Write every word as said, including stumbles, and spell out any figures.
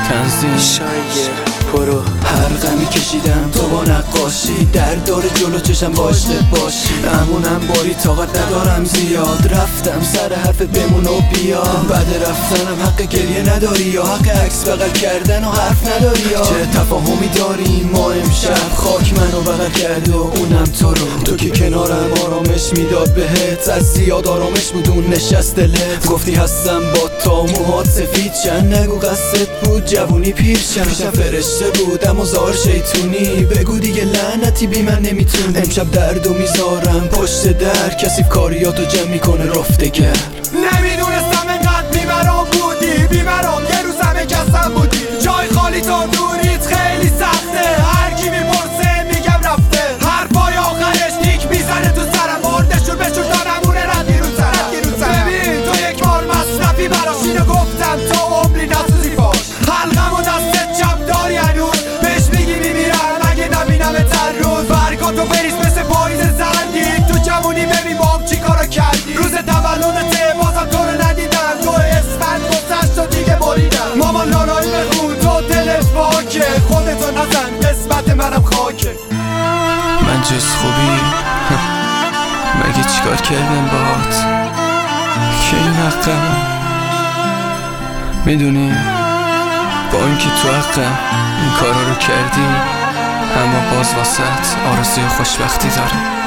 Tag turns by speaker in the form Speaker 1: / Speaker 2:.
Speaker 1: تنظیم
Speaker 2: شایه برو.
Speaker 1: هر غمی کشیدم تو با نقاشی در دور جلو چشم باشته باشی. امونم باری طاقت ندارم زیاد، رفتم سر حرف بمون و بیا. بعد رفتنم حق گریه نداری یا حق عکس بغل کردن و حرف نداری یا چه تفاهمی داریم ما امشب. خاک منو بغل کرد و اونم تو رو. تو که کنارم آرامش میداد بهت، از زیاد آرامش بودون نشست دلت. گفتی هستم با تا موهات سفید چند، نگو قصدت بود جوونی پیرشم. پیشم فرشته بودم و زار شیطونی، بگو دیگه لعنتی بی من نمیتونی. امشب دردو میذارم پشت در، کسی کاریاتو جمع میکنه رفتگر.
Speaker 3: نمیدونستم انقدر بیمرام بودی، بیمرام یه روز همه کسم بودی. جای خالی تا دوریت خیلی سخته، هر کی میپرسه میگم رفته. حرفای آخرش نیک میزنه تو سرم، مرده شور به شور تا نمونه ردی رو سرم. ببین تو یک بار مصرفی براش، اینو گفتم تو عمری نسوزی باش. حلقم و دستت چپ داری هنوز، بهش میگی میمیرم اگه نبینمت هر روز. برگاتو بریز مثل پاییز زردی، تو جوونی ببین با هم چی کارا کردی. روز تولدت بازم تو رو ندیدم، تو اسفند گذشت و دیگه بریدم. مامان لالایی بخون تو دلت پاکه، خودتو نزن قسمت منم خاکه.
Speaker 1: من جز خوبی مگه چیکار کردم باهات که این حقم؟ میدونی با اینکه تو حقم این کارا رو کردی، اما باز واسط آرزوی خوشبختی دارم.